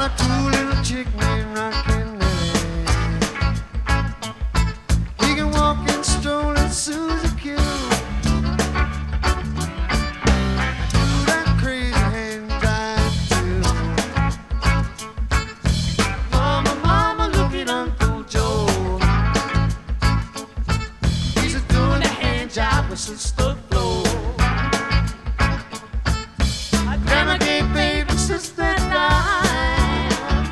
cool little chick named Rockin' Nellie. He can walk and stroll and Susie Q. Do that crazy hand jive too. Mama, mama, look at Uncle Joe. He's a doing a hand jive with Sister Flo. Grandma gave baby sister died.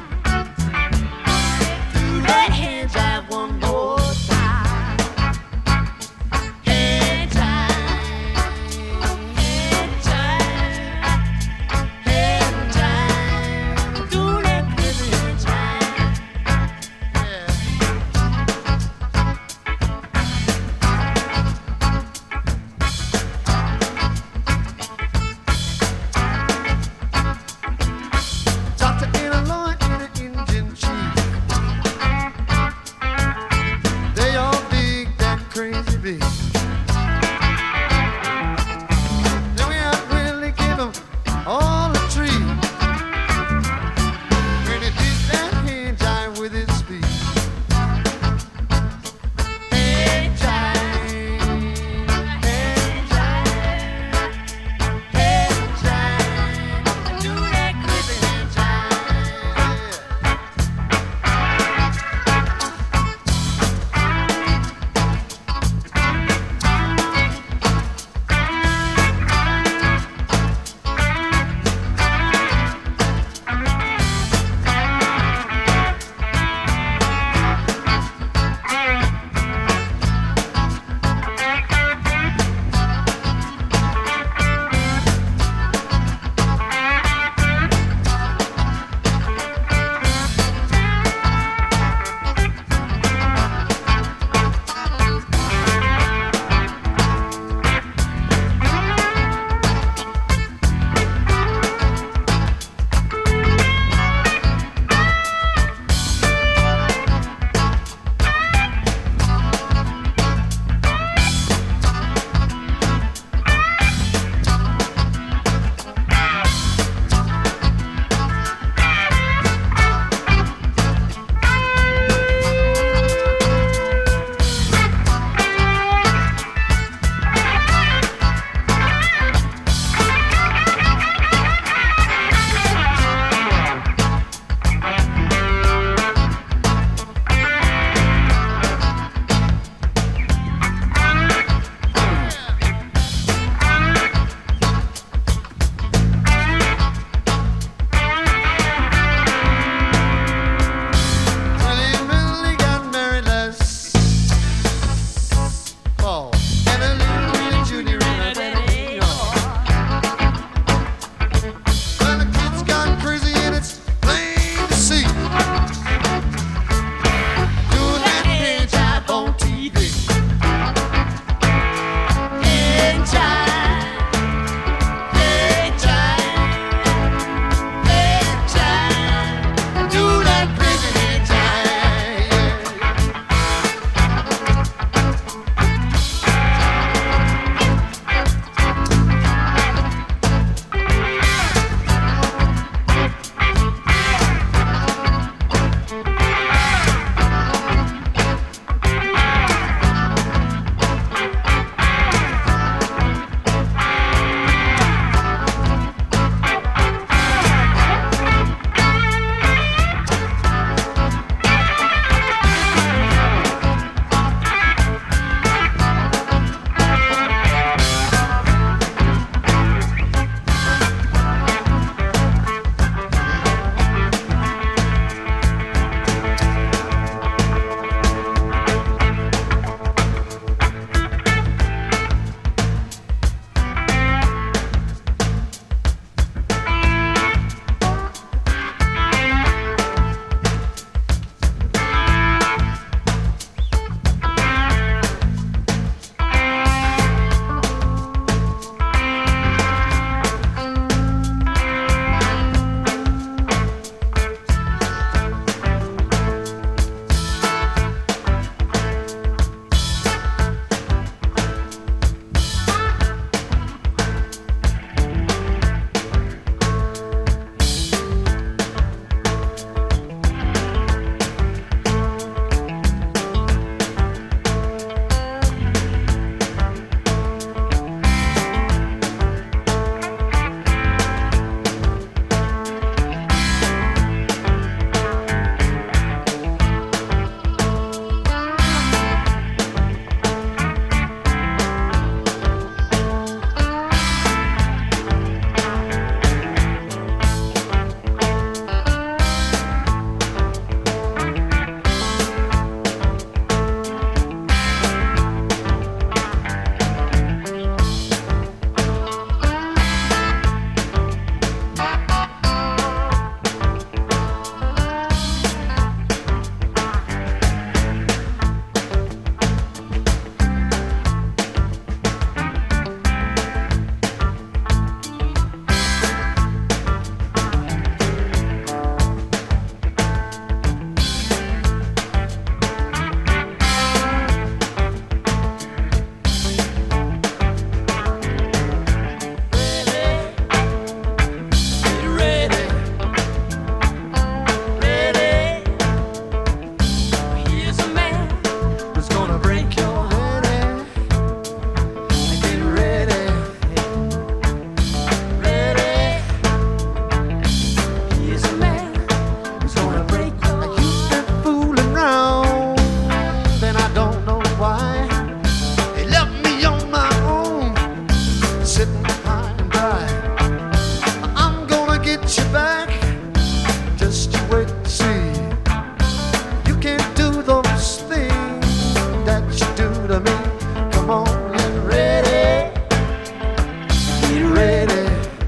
get you back. Just you wait and see. You can't do those things that you do to me. Come on, get ready. Get ready.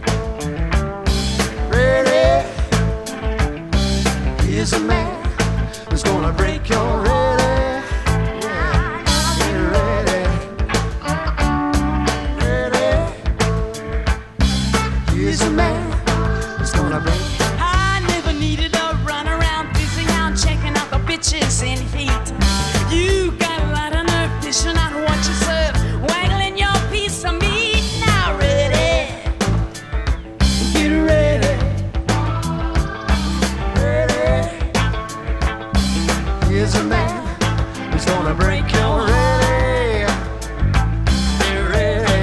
Ready. Here's a man who's gonna break your ready. He's a man who's gonna break. I never needed a run around, busy out checking out the bitches in heat. You got a lot of nerve dishing out what you serve, waggling your piece of meat. Now ready, Get ready. Ready. Here's a man who's gonna break your ready. Get ready.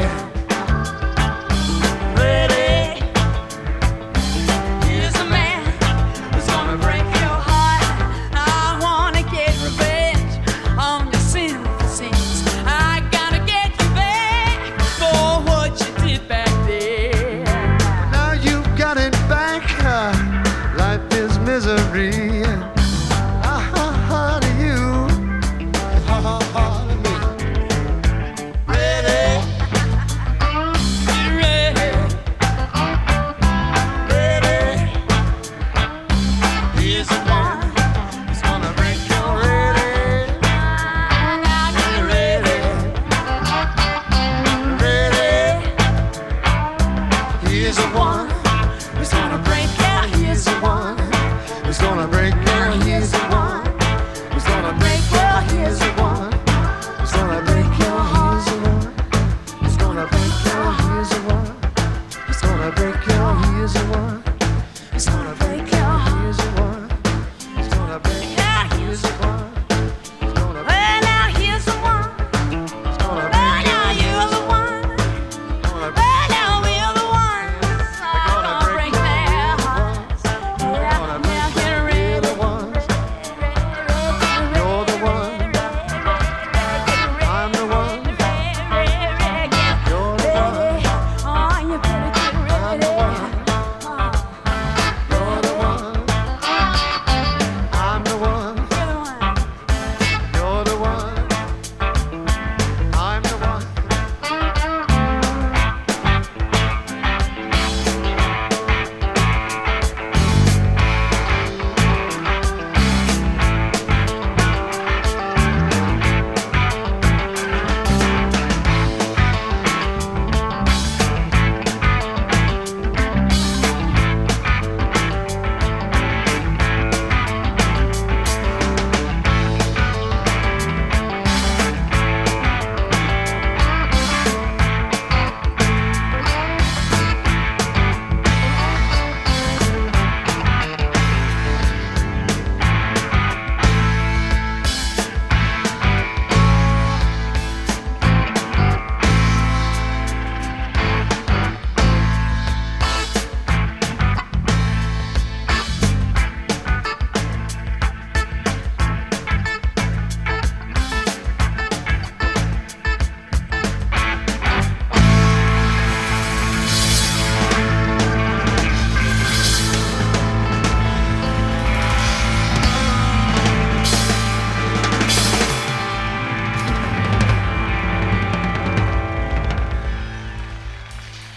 ready. Here's a man who's gonna break your heart. I wanna get revenge on your sinful sins. I gotta get you back for what you did back there. Now you got it back. Life is misery. Ha ha ha to you. Ha ha ha to me. Ready. Get ready. Ready. Here's the one who's gonna break your ready. Now get ready. Ready. Here's the one who's gonna